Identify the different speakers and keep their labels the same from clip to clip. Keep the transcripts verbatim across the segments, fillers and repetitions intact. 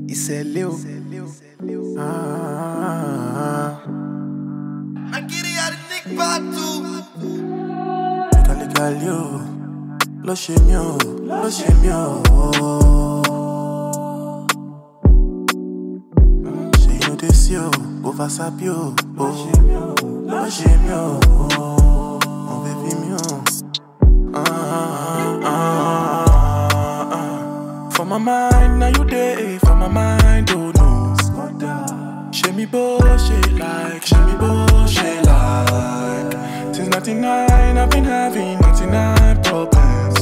Speaker 1: ìṣẹ̀lẹ̀ o. Akiri àti Nick Patu.
Speaker 2: Kàlíkàlí o, ló ṣe mí o, ló ṣe mí o. Ṣé yóò dé sí o, kò fà sábí o. Ló ṣe mí o, ló ṣe mí o. Mo fẹ́ fi mí o. For my mind, now you day. For my mind, oh no. Show me bullshit like, show me bullshit like. Since ninety-nine, I've been having ninety-nine problems.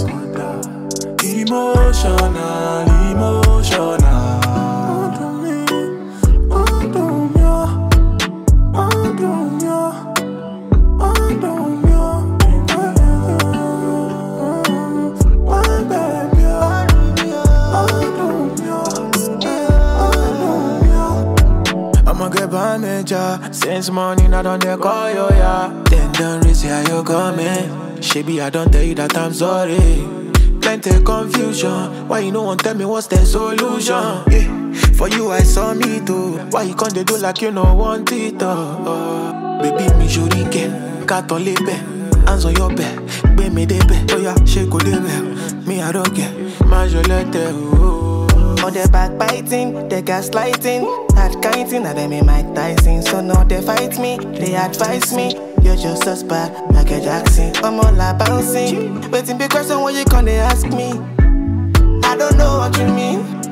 Speaker 2: Emotional, emotional. Undo me, undo me, undo me, undo me. One baby, undo me. I'ma get by major. Since morning I don't dare call you, yeah. Then don't really see how you coming. Shaby, I don't tell you that I'm sorry. Plenty confusion. Why you no one tell me what's the solution? Yeah, for you I saw me too. Why you can't they do like you no want it? Uh, uh. Baby, me should get cat on lip, hands on your back, baby me de be. Oh yeah, shake go de be. Me I don't care. Majolete, oh.
Speaker 3: All the backbiting, the gaslighting, hard kiting, and they me Mike Tyson. So now they fight me, they advise me. You're just as bad, Michael Jackson. I'm all like bouncing. Waiting big question when you come, they ask me. I don't know what you mean.